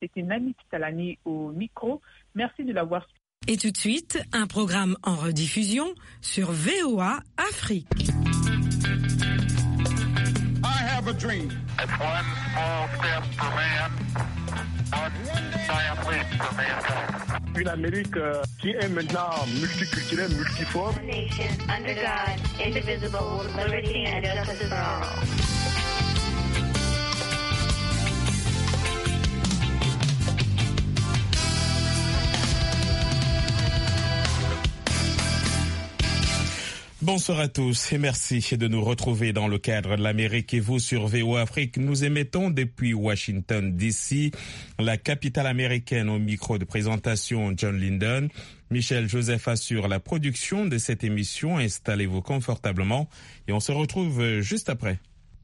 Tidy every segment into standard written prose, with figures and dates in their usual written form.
C'était Nani Kitalani au micro. Merci de l'avoir suivi. Et tout de suite, un programme en rediffusion sur VOA Afrique. I have a dream. It's one small step for man, one giant leap for mankind. Une Amérique qui est maintenant multiculturelle, multiforme. One nation, under God, indivisible, with liberty and justice for all. Bonsoir à tous et merci de nous retrouver dans le cadre de l'Amérique et vous sur VOA Afrique. Nous émettons depuis Washington DC, la capitale américaine. Au micro de présentation, John Linden. Michel Joseph assure la production de cette émission. Installez-vous confortablement et on se retrouve juste après.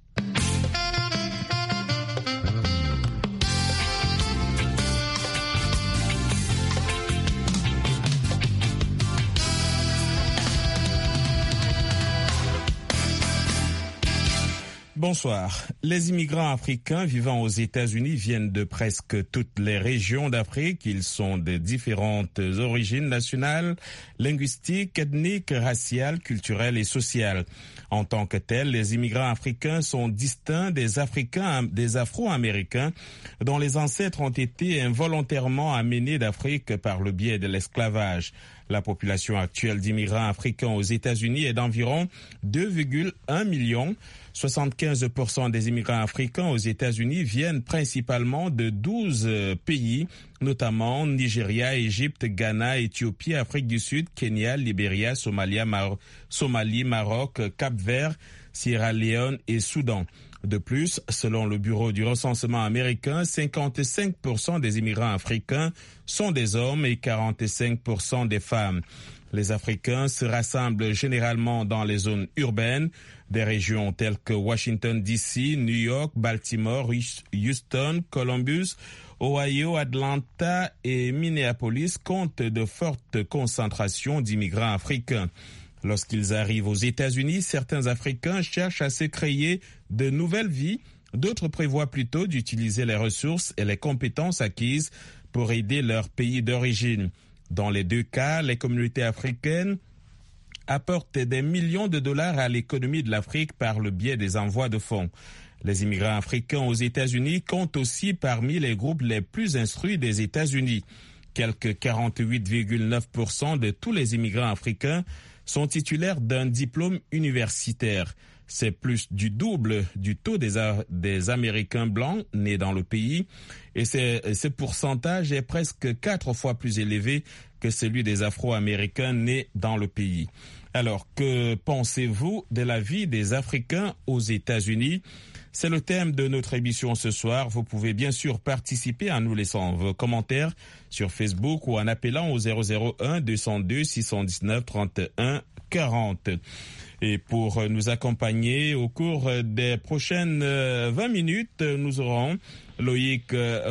Bonsoir. Les immigrants africains vivant aux États-Unis viennent de presque toutes les régions d'Afrique. Ils sont de différentes origines nationales, linguistiques, ethniques, raciales, culturelles et sociales. En tant que tels, les immigrants africains sont distincts des Afro-Américains dont les ancêtres ont été involontairement amenés d'Afrique par le biais de l'esclavage. La population actuelle d'immigrants africains aux États-Unis est d'environ 2,1 millions. 75% des immigrants africains aux États-Unis viennent principalement de 12 pays, notamment Nigeria, Égypte, Ghana, Éthiopie, Afrique du Sud, Kenya, Libéria, Somalie, Maroc, Cap-Vert, Sierra Leone et Soudan. De plus, selon le Bureau du recensement américain, 55% des immigrants africains sont des hommes et 45% des femmes. Les Africains se rassemblent généralement dans les zones urbaines. Des régions telles que Washington DC, New York, Baltimore, Houston, Columbus, Ohio, Atlanta et Minneapolis comptent de fortes concentrations d'immigrants africains. Lorsqu'ils arrivent aux États-Unis, certains Africains cherchent à se créer de nouvelles vies. D'autres prévoient plutôt d'utiliser les ressources et les compétences acquises pour aider leur pays d'origine. Dans les deux cas, les communautés africaines apportent des millions de dollars à l'économie de l'Afrique par le biais des envois de fonds. Les immigrants africains aux États-Unis comptent aussi parmi les groupes les plus instruits des États-Unis. Quelques 48,9% de tous les immigrants africains sont titulaires d'un diplôme universitaire. C'est plus du double du taux des Américains blancs nés dans le pays et ce pourcentage est presque 4 fois plus élevé que celui des Afro-Américains nés dans le pays. Alors, que pensez-vous de la vie des Africains aux États-Unis ? C'est le thème de notre émission ce soir. Vous pouvez bien sûr participer en nous laissant vos commentaires sur Facebook ou en appelant au 001 202 619 31 40. Et pour nous accompagner au cours des prochaines 20 minutes, nous aurons Loïc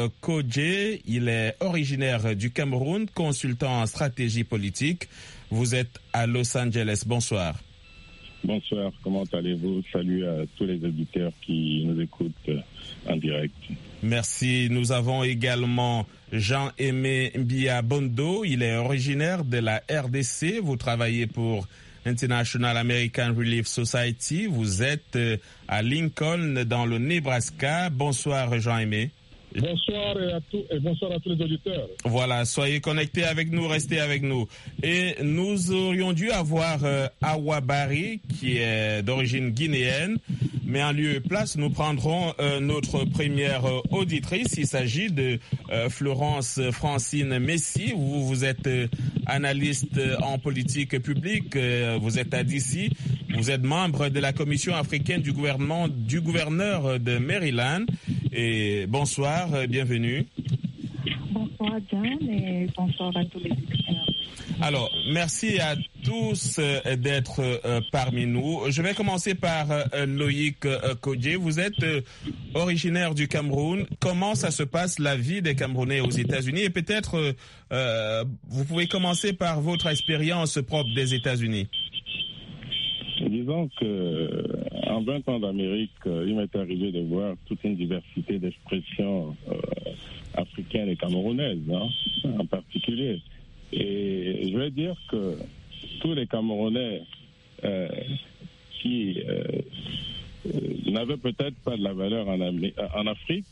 Kodje. Il est originaire du Cameroun, consultant en stratégie politique. Vous êtes à Los Angeles. Bonsoir. Bonsoir, comment allez-vous? Salut à tous les auditeurs qui nous écoutent en direct. Merci. Nous avons également Jean-Aimé Mbia-Bondo. Il est originaire de la RDC. Vous travaillez pour International American Relief Society. Vous êtes à Lincoln, dans le Nebraska. Bonsoir, Jean-Aimé. Bonsoir et bonsoir à tous les auditeurs. Voilà, soyez connectés avec nous, restez avec nous. Et nous aurions dû avoir Awa Bari, qui est d'origine guinéenne, mais en lieu et place, nous prendrons notre première auditrice. Il s'agit de Florence Francine Messi. Vous êtes analyste en politique publique, vous êtes à DC, vous êtes membre de la commission africaine du gouverneur de Maryland. Et bonsoir, bienvenue. Bonsoir John et bonsoir à tous les auditeurs. Alors, merci à tous d'être parmi nous. Je vais commencer par Loïc Kodje. Vous êtes originaire du Cameroun. Comment ça se passe la vie des Camerounais aux États-Unis? Et peut-être vous pouvez commencer par votre expérience propre des États-Unis. Disons que en 20 ans d'Amérique, il m'est arrivé de voir toute une diversité d'expressions africaines et camerounaises, en particulier. Et je vais dire que tous les Camerounais qui n'avaient peut-être pas de la valeur en Afrique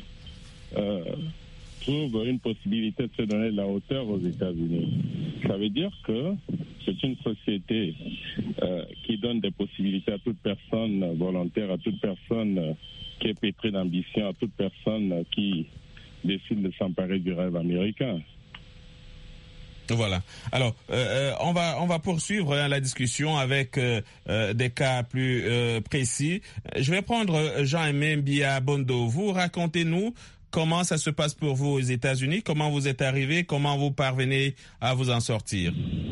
trouvent une possibilité de se donner de la hauteur aux États-Unis. Ça veut dire que c'est une société qui donne des possibilités à toute personne volontaire, à toute personne qui est pétrie d'ambition, à toute personne qui décide de s'emparer du rêve américain. Voilà. Alors, on va poursuivre la discussion avec des cas plus précis. Je vais prendre Jean-Aimé Biabondo. Vous, racontez-nous comment ça se passe pour vous aux États-Unis, comment vous êtes arrivé, comment vous parvenez à vous en sortir.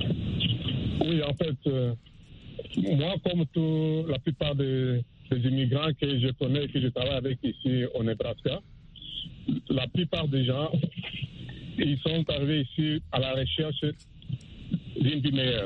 Oui, en fait, moi, comme la plupart des immigrants que je connais et que je travaille avec ici au Nebraska, la plupart des gens, ils sont arrivés ici à la recherche d'une vie meilleure.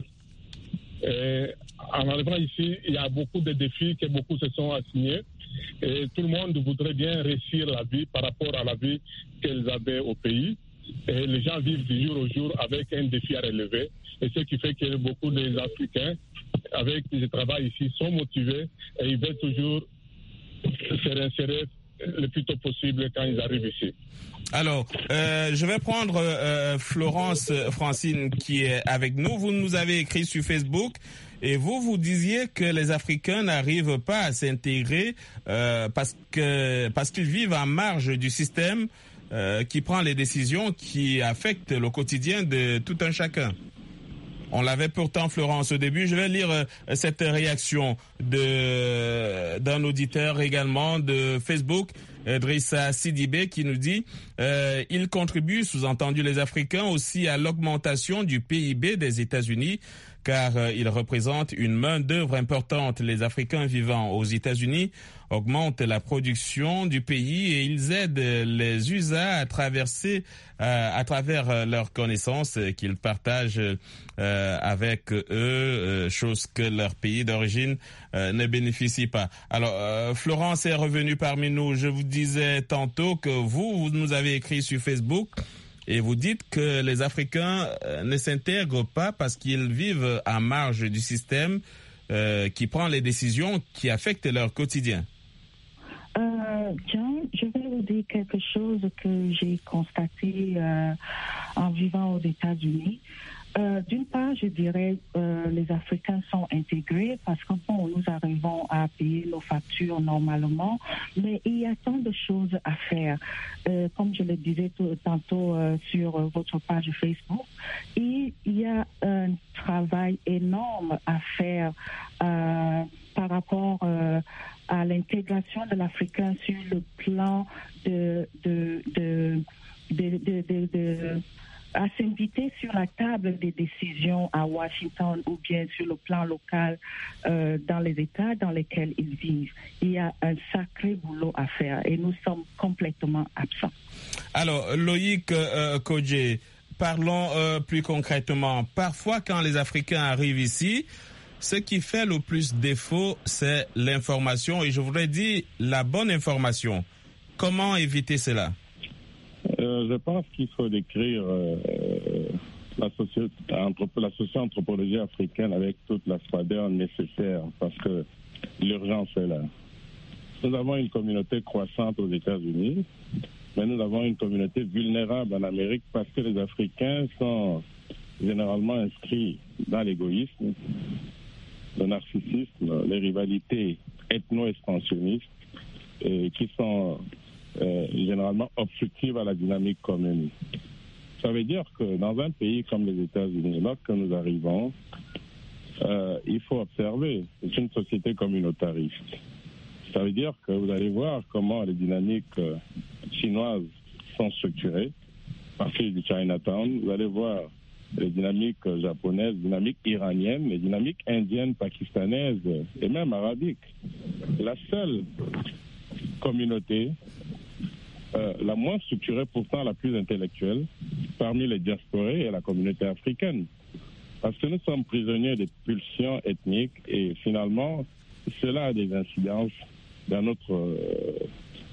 Et en arrivant ici, il y a beaucoup de défis que beaucoup se sont assignés. Et tout le monde voudrait bien réussir la vie par rapport à la vie qu'ils avaient au pays. Et les gens vivent du jour au jour avec un défi à relever. Et ce qui fait que beaucoup des Africains avec qui je travaille ici sont motivés et ils veulent toujours se réinsérer le plus tôt possible quand ils arrivent ici. Alors, je vais prendre Florence Francine qui est avec nous. Vous nous avez écrit sur Facebook et vous disiez que les Africains n'arrivent pas à s'intégrer parce qu'ils vivent en marge du système qui prend les décisions qui affectent le quotidien de tout un chacun. On l'avait pourtant, Florence, au début. Je vais lire cette réaction d'un auditeur également de Facebook, Drissa Sidibé, qui nous dit il contribue, sous-entendu les Africains, aussi à l'augmentation du PIB des États-Unis, car il représente une main-d'œuvre importante. Les Africains vivant aux États-Unis augmentent la production du pays et ils aident les USA à traverser à travers leurs connaissances qu'ils partagent avec eux, chose que leur pays d'origine ne bénéficie pas. Alors, Florence est revenue parmi nous. Je vous disais tantôt que vous nous avez écrit sur Facebook et vous dites que les Africains ne s'intègrent pas parce qu'ils vivent à marge du système qui prend les décisions qui affectent leur quotidien. John, je vais vous dire quelque chose que j'ai constaté en vivant aux États-Unis. D'une part, je dirais les Africains sont intégrés parce que bon, nous arrivons à payer nos factures normalement, mais il y a tant de choses à faire. Comme je le disais tantôt sur votre page Facebook, il y a un travail énorme à faire par rapport à l'intégration de l'Africain sur le plan à s'inviter sur la table des décisions à Washington ou bien sur le plan local dans les États dans lesquels ils vivent. Il y a un sacré boulot à faire et nous sommes complètement absents. Alors, Loïc Kodje, parlons plus concrètement. Parfois, quand les Africains arrivent ici, ce qui fait le plus défaut, c'est l'information et je voudrais dire la bonne information. Comment éviter cela? Je pense qu'il faut décrire la socio-anthropologie africaine avec toute la froideur nécessaire parce que l'urgence est là. Nous avons une communauté croissante aux États-Unis, mais nous avons une communauté vulnérable en Amérique parce que les Africains sont généralement inscrits dans l'égoïsme, le narcissisme, les rivalités ethno-expansionnistes qui sont généralement obstructives à la dynamique commune. Ça veut dire que dans un pays comme les États-Unis, lorsque nous arrivons, il faut observer, c'est une société communautariste. Ça veut dire que vous allez voir comment les dynamiques chinoises sont structurées, à partir du Chinatown. Vous allez voir les dynamiques japonaises, les dynamiques iraniennes, les dynamiques indiennes, pakistanaises et même arabiques. La seule communauté, la moins structurée, pourtant la plus intellectuelle, parmi les diasporés est la communauté africaine. Parce que nous sommes prisonniers des pulsions ethniques et finalement, cela a des incidences dans notre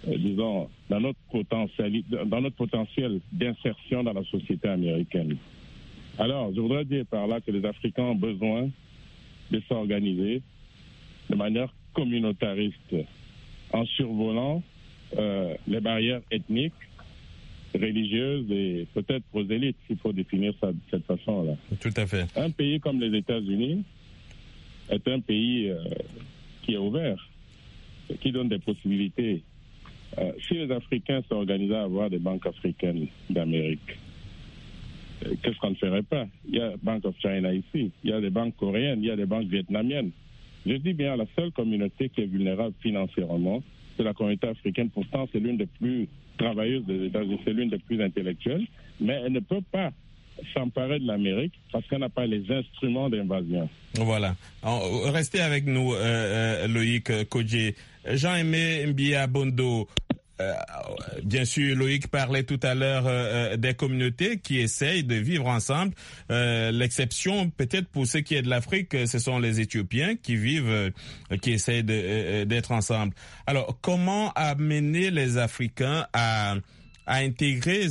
disons, dans notre potentiel d'insertion dans la société américaine. Alors, je voudrais dire par là que les Africains ont besoin de s'organiser de manière communautariste, en survolant les barrières ethniques, religieuses et peut-être prosélytes, s'il faut définir ça de cette façon-là. Tout à fait. Un pays comme les États-Unis est un pays qui est ouvert, qui donne des possibilités. Si les Africains s'organisaient à avoir des banques africaines d'Amérique, qu'est-ce qu'on ne ferait pas? Il y a Bank of China ici, il y a des banques coréennes, il y a des banques vietnamiennes. Je dis bien, la seule communauté qui est vulnérable financièrement, c'est la communauté africaine. Pourtant, c'est l'une des plus travailleuses des États-Unis, c'est l'une des plus intellectuelles, mais elle ne peut pas s'emparer de l'Amérique parce qu'elle n'a pas les instruments d'invasion. Voilà. Restez avec nous, Loïc Kodje. Jean-Aimé Mbia Bondo, bien sûr, Loïc parlait tout à l'heure des communautés qui essayent de vivre ensemble. L'exception, peut-être pour ce qui est de l'Afrique, ce sont les Éthiopiens qui vivent, qui essayent d'être ensemble. Alors, comment amener les Africains à intégrer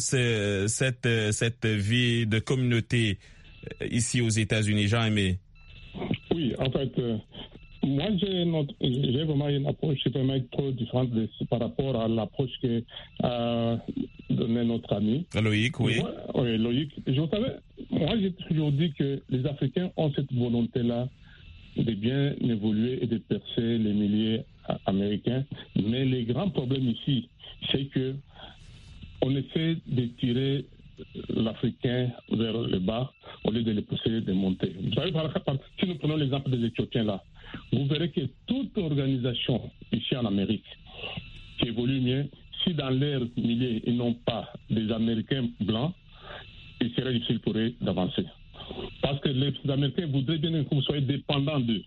cette vie de communauté ici aux États-Unis? Jean-Aimé. Oui, en fait, moi j'ai vraiment une approche vraiment trop différente par rapport à l'approche que donnait notre ami. Loïc, oui. Oui, Loïc. Moi j'ai toujours dit que les Africains ont cette volonté-là de bien évoluer et de percer les milliers américains. Mais le grand problème ici, c'est que on essaie de tirer l'Africain vers le bas au lieu de le pousser de monter. Vous savez, si nous prenons l'exemple des Éthiopiens là, vous verrez que toute organisation ici en Amérique qui évolue mieux, si dans leur milieu ils n'ont pas des Américains blancs, il serait difficile pour eux d'avancer. Parce que les Américains voudraient bien que vous soyez dépendants d'eux.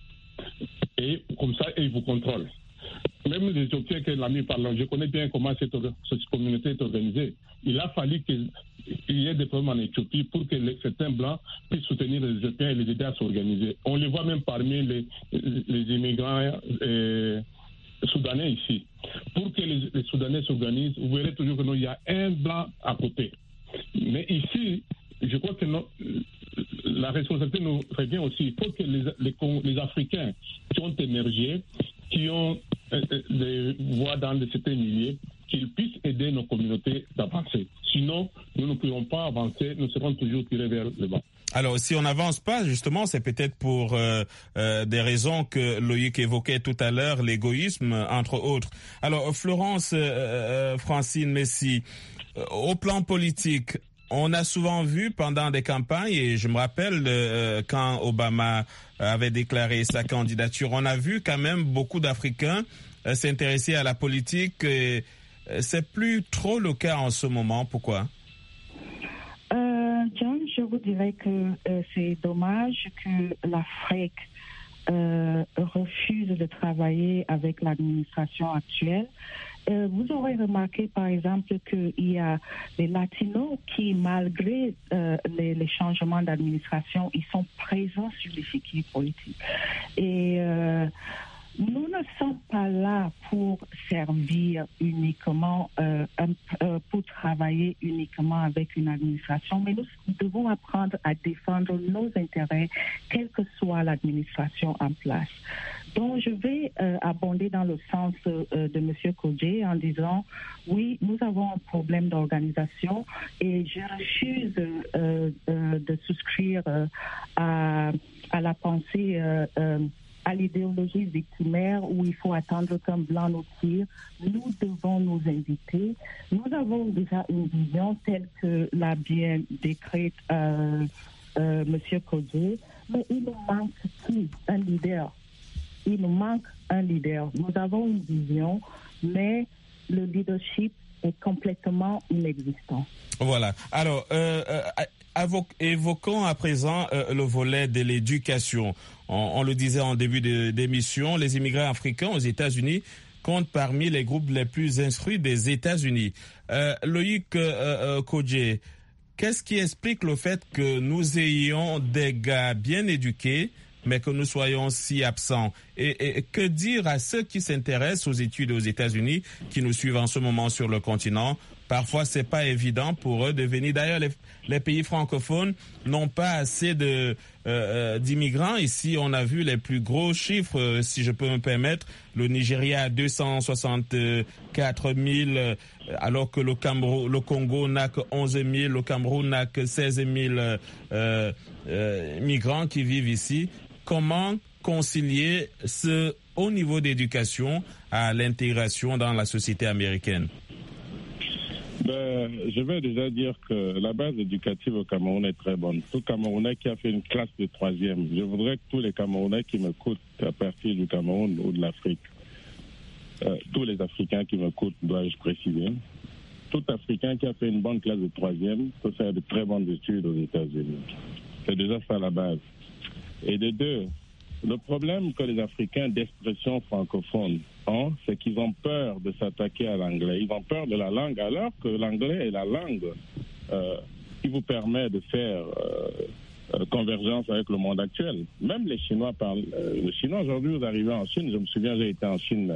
Et comme ça, ils vous contrôlent. Même les Éthiopiens que l'ami parle, je connais bien comment cette communauté est organisée. Il a fallu qu'il y ait des problèmes en Éthiopie pour que certains blancs puissent soutenir les Éthiopiens et les aider à s'organiser. On les voit même parmi les immigrants soudanais ici. Pour que les Soudanais s'organisent, vous verrez toujours qu'il y a un blanc à côté. Mais ici, je crois que la responsabilité nous revient aussi. Il faut que les Africains qui ont émergé, qui ont des voix dans certains milieux, qu'ils puissent aider nos communautés d'avancer. Sinon, nous ne pourrons pas avancer, nous serons toujours tirés vers le bas. Alors, si on n'avance pas, justement, c'est peut-être pour des raisons que Loïc évoquait tout à l'heure, l'égoïsme, entre autres. Alors, Florence Francine Messi, au plan politique, on a souvent vu pendant des campagnes, et je me rappelle quand Obama avait déclaré sa candidature, on a vu quand même beaucoup d'Africains s'intéresser à la politique. Et c'est plus trop le cas en ce moment. Pourquoi? John, je vous dirais que c'est dommage que l'Afrique refuse de travailler avec l'administration actuelle. Vous aurez remarqué, par exemple, qu'il y a des Latinos qui, malgré les changements d'administration, ils sont présents sur l'échiquier politique. Et nous ne sommes pas là pour servir uniquement, pour travailler uniquement avec une administration, mais nous devons apprendre à défendre nos intérêts, quelle que soit l'administration en place. Donc, je vais abonder dans le sens de M. Kodje en disant, oui, nous avons un problème d'organisation et je refuse de souscrire à la pensée à l'idéologie victimaire où il faut attendre qu'un blanc nous tire. Nous devons nous inviter. Nous avons déjà une vision telle que l'a bien décrite M. Kodje, mais il nous manque qui? Un leader. Il nous manque un leader. Nous avons une vision, mais le leadership est complètement inexistant. Voilà. Alors, évoquons à présent le volet de l'éducation. On le disait en début d'émission, les immigrés africains aux États-Unis comptent parmi les groupes les plus instruits des États-Unis. Loïc Kodje, qu'est-ce qui explique le fait que nous ayons des gars bien éduqués, mais que nous soyons si absents. Et que dire à ceux qui s'intéressent aux études aux États-Unis, qui nous suivent en ce moment sur le continent? Parfois, c'est pas évident pour eux de venir. D'ailleurs, les pays francophones n'ont pas assez d'immigrants. Ici, on a vu les plus gros chiffres, si je peux me permettre. Le Nigeria a 264 000, alors que le Congo n'a que 11 000, le Cameroun n'a que 16 000 migrants qui vivent ici. Comment concilier ce haut niveau d'éducation à l'intégration dans la société américaine? Je vais déjà dire que la base éducative au Cameroun est très bonne. Tout Camerounais qui a fait une classe de 3e, je voudrais que tous les Camerounais qui m'écoutent à partir du Cameroun ou de l'Afrique, tous les Africains qui m'écoutent, dois-je préciser, tout Africain qui a fait une bonne classe de 3e peut faire de très bonnes études aux États-Unis. C'est déjà ça la base. Et de deux, le problème que les Africains d'expression francophone ont, c'est qu'ils ont peur de s'attaquer à l'anglais. Ils ont peur de la langue, alors que l'anglais est la langue qui vous permet de faire convergence avec le monde actuel. Même les Chinois parlent. Le chinois, aujourd'hui, vous arrivez en Chine. Je me souviens, j'ai été en Chine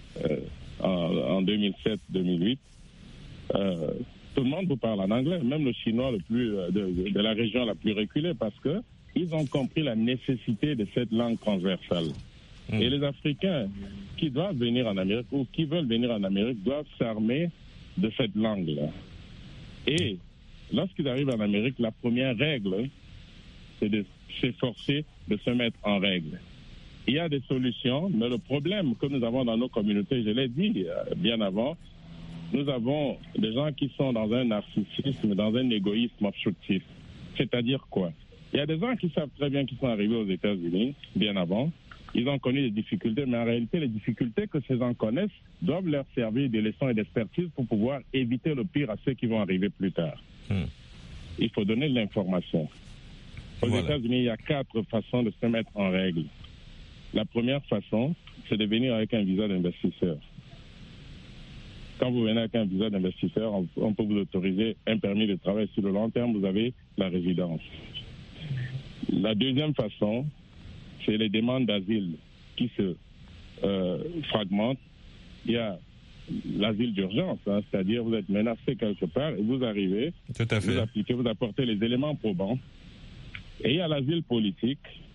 en 2007-2008. Tout le monde vous parle en anglais, même le chinois le plus de la région la plus reculée, parce que ils ont compris la nécessité de cette langue transversale. Et les Africains qui doivent venir en Amérique ou qui veulent venir en Amérique doivent s'armer de cette langue-là. Et lorsqu'ils arrivent en Amérique, la première règle, c'est de s'efforcer de se mettre en règle. Il y a des solutions, mais le problème que nous avons dans nos communautés, je l'ai dit bien avant, nous avons des gens qui sont dans un narcissisme, dans un égoïsme obstructif. C'est-à-dire quoi? Il y a des gens qui savent très bien qu'ils sont arrivés aux États-Unis bien avant. Ils ont connu des difficultés, mais en réalité, les difficultés que ces gens connaissent doivent leur servir de leçons et d'expertise pour pouvoir éviter le pire à ceux qui vont arriver plus tard. Il faut donner de l'information. Aux États-Unis, il y a 4 façons de se mettre en règle. La première façon, c'est de venir avec un visa d'investisseur. Quand vous venez avec un visa d'investisseur, on peut vous autoriser un permis de travail sur le long terme, vous avez la résidence. La deuxième façon, c'est les demandes d'asile qui se fragmentent. Il y a l'asile d'urgence, c'est-à-dire vous êtes menacé quelque part et vous arrivez, vous appliquez, vous apportez les éléments probants. Et il y a l'asile politique.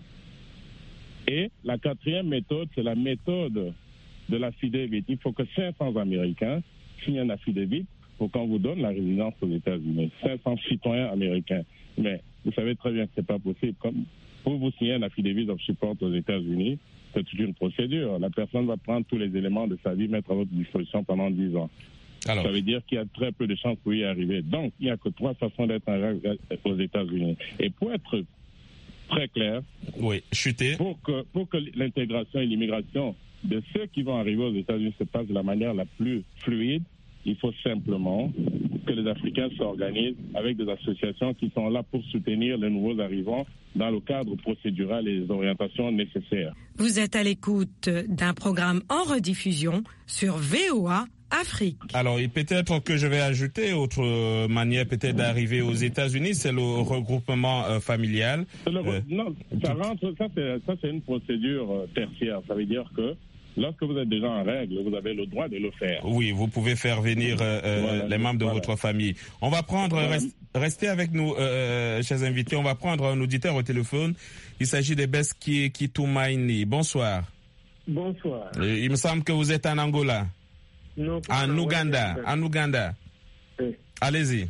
Et la quatrième méthode, c'est la méthode de l'affidavit. Il faut que 500 Américains signent un affidavit pour qu'on vous donne la résidence aux États-Unis. 500 citoyens américains. Mais vous savez très bien que ce n'est pas possible. Comme pour vous signer un affidavit of support aux États-Unis, c'est toute une procédure. La personne va prendre tous les éléments de sa vie, mettre à votre disposition pendant 10 ans. Alors, ça veut dire qu'il y a très peu de chances pour y arriver. Donc, il n'y a que 3 façons d'être aux États-Unis. Et pour être très clair, pour que l'intégration et l'immigration de ceux qui vont arriver aux États-Unis se passe de la manière la plus fluide, il faut simplement que les Africains s'organisent avec des associations qui sont là pour soutenir les nouveaux arrivants dans le cadre procédural et les orientations nécessaires. Vous êtes à l'écoute d'un programme en rediffusion sur VOA Afrique. Alors, et peut-être que je vais ajouter autre manière peut-être d'arriver aux États-Unis, c'est le regroupement familial. Non, ça rentre, ça c'est une procédure tertiaire. Ça veut dire que lorsque vous êtes déjà en règle, vous avez le droit de le faire. Oui, vous pouvez faire venir les membres de votre famille. On va prendre, restez avec nous, chers invités, on va prendre un auditeur au téléphone. Il s'agit de Beski Kitumaini. Bonsoir. Bonsoir. Il me semble que vous êtes en Angola. Non, en Ouganda. Oui. Allez-y.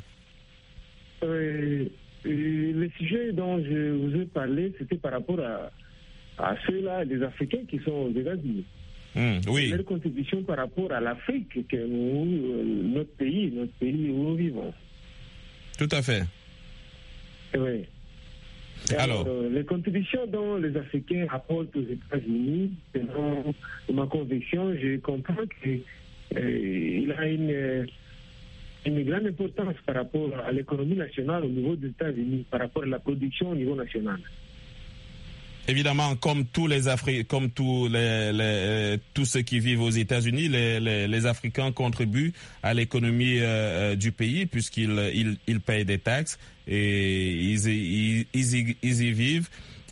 Le sujet dont je vous ai parlé, c'était par rapport à ceux-là, des Africains qui sont aux États-Unis. Oui. Leur contribution par rapport à l'Afrique, que nous, notre pays où nous vivons. Tout à fait. Oui. Alors, les contributions dont les Africains apportent aux États-Unis, selon ma conviction, je comprends qu'il a une grande importance par rapport à l'économie nationale au niveau des États-Unis, par rapport à la production au niveau national. Évidemment, comme tous les Africains, tous ceux qui vivent aux États-Unis, les Africains contribuent à l'économie du pays puisqu'ils payent des taxes et ils y vivent.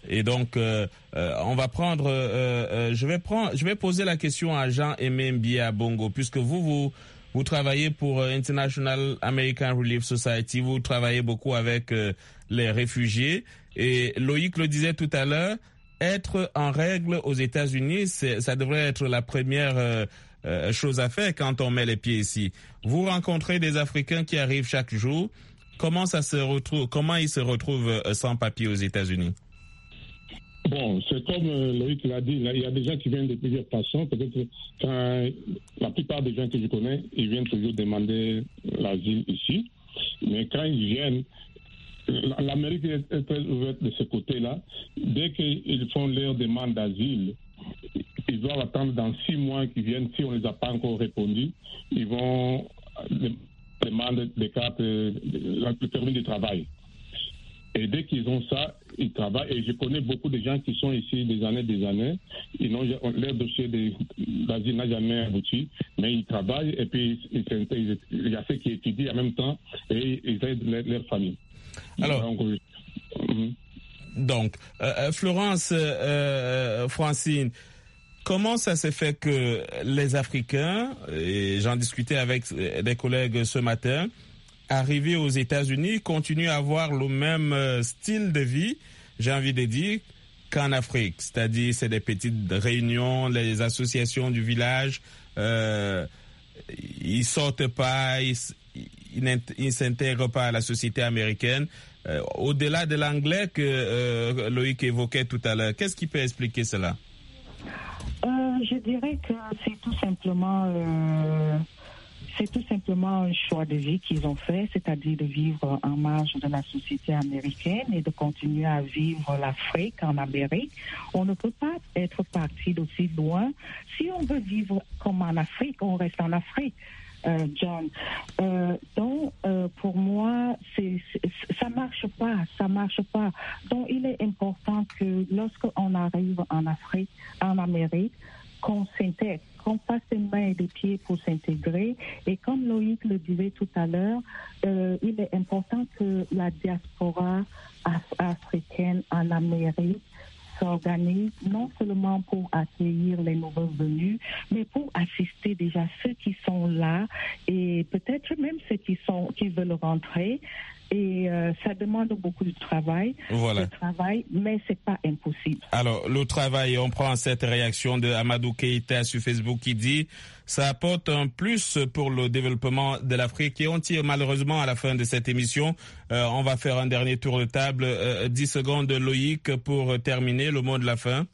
Et donc, on va prendre, je vais poser la question à Jean-Aimé Mbia Bongo, puisque vous travaillez pour International American Relief Society, vous travaillez beaucoup avec les réfugiés. Et Loïc le disait tout à l'heure, être en règle aux États-Unis, ça devrait être la première chose à faire quand on met les pieds ici. Vous rencontrez des Africains qui arrivent chaque jour. Comment ils se retrouvent sans papier aux États-Unis? Bon, c'est comme Loïc l'a dit, il y a des gens qui viennent de plusieurs façons. Peut-être quand la plupart des gens que je connais, ils viennent toujours demander l'asile ici. Mais quand ils viennent, l'Amérique est très ouverte de ce côté-là. Dès qu'ils font leur demande d'asile, ils doivent attendre dans 6 mois qu'ils viennent. Si on ne les a pas encore répondu, ils vont demander des cartes, le permis de travail. Et dès qu'ils ont ça, ils travaillent. Et je connais beaucoup de gens qui sont ici des années. Leur dossier d'asile n'a jamais abouti, mais ils travaillent et puis il y a ceux qui étudient en même temps et ils aident leur famille. Alors, donc Florence, Francine, comment ça s'est fait que les Africains, et j'en discutais avec des collègues ce matin, arrivés aux États-Unis, continuent à avoir le même style de vie, j'ai envie de dire, qu'en Afrique. C'est-à-dire, c'est des petites réunions, les associations du village, ils sortent pas, ils s'intègrent pas à la société américaine. Au-delà de l'anglais que Loïc évoquait tout à l'heure, qu'est-ce qui peut expliquer cela? Je dirais que c'est tout simplement un choix de vie qu'ils ont fait, c'est-à-dire de vivre en marge de la société américaine et de continuer à vivre l'Afrique en Amérique. On ne peut pas être parti d'aussi loin. Si on veut vivre comme en Afrique, on reste en Afrique. John. Donc, pour moi, ça marche pas. Donc, il est important que lorsqu'on arrive en Afrique, en Amérique, qu'on s'intègre, qu'on fasse des mains et des pieds pour s'intégrer. Et comme Loïc le disait tout à l'heure, il est important que la diaspora africaine en Amérique s'organise non seulement pour accueillir les nouveaux venus, mais pour assister déjà ceux qui sont là et peut-être même ceux qui veulent rentrer. Et ça demande beaucoup de travail, mais c'est pas impossible. Alors, le travail, on prend cette réaction de Amadou Keïta sur Facebook qui dit ça apporte un plus pour le développement de l'Afrique. Et on tire malheureusement à la fin de cette émission. On va faire un dernier tour de table. 10 secondes de Loïc pour terminer. Le mot de la fin.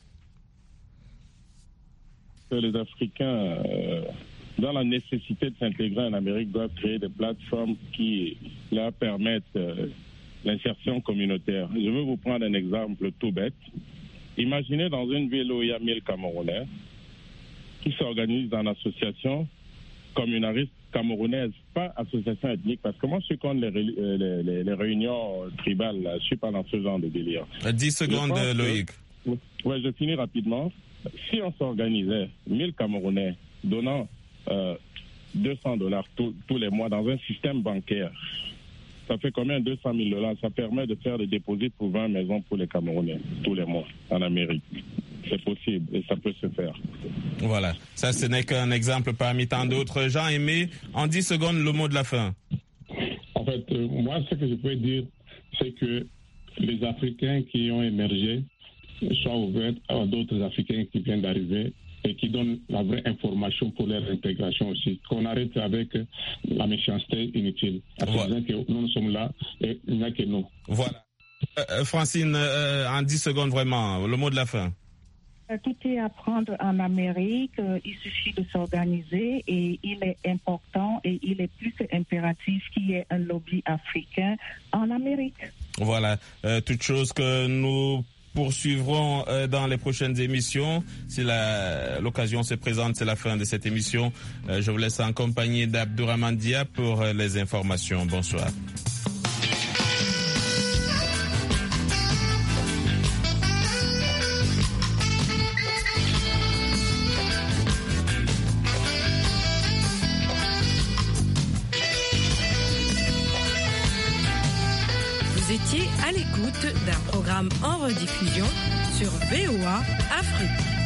Les Africains, dans la nécessité de s'intégrer en Amérique, doivent créer des plateformes qui leur permettent l'insertion communautaire. Je veux vous prendre un exemple tout bête. Imaginez dans une ville où il y a 1000 Camerounais qui s'organisent dans l'association communariste camerounaise, pas association ethnique, parce que moi je suis contre les réunions tribales, je suis pas dans ce genre de délire. 10 secondes, Loïc. Oui, je finis rapidement. Si on s'organisait, 1000 Camerounais donnant $200 tous les mois dans un système bancaire, ça fait combien? $200,000. Ça permet de faire des dépôts pour 20 maisons pour les Camerounais tous les mois en Amérique. C'est possible et ça peut se faire. Voilà, ça ce n'est qu'un exemple parmi tant d'autres. Jean-Aimé, en 10 secondes, le mot de la fin. En fait, moi, ce que je peux dire, c'est que les Africains qui ont émergé soient ouverts à d'autres Africains qui viennent d'arriver et qui donnent la vraie information pour leur intégration aussi. Qu'on arrête avec la méchanceté inutile. En disant que nous sommes là et il n'y a que nous. Voilà. Francine, en 10 secondes vraiment, le mot de la fin. Tout est à prendre en Amérique. Il suffit de s'organiser et il est important et il est plus qu'impératif qu'il y ait un lobby africain en Amérique. Voilà, toute chose que nous poursuivrons dans les prochaines émissions. Si l'occasion se présente, c'est la fin de cette émission. Je vous laisse en compagnie d'Abdourahmane Dia pour les informations. Bonsoir. Vous étiez à l'écoute d'un programme en rediffusion sur VOA Afrique.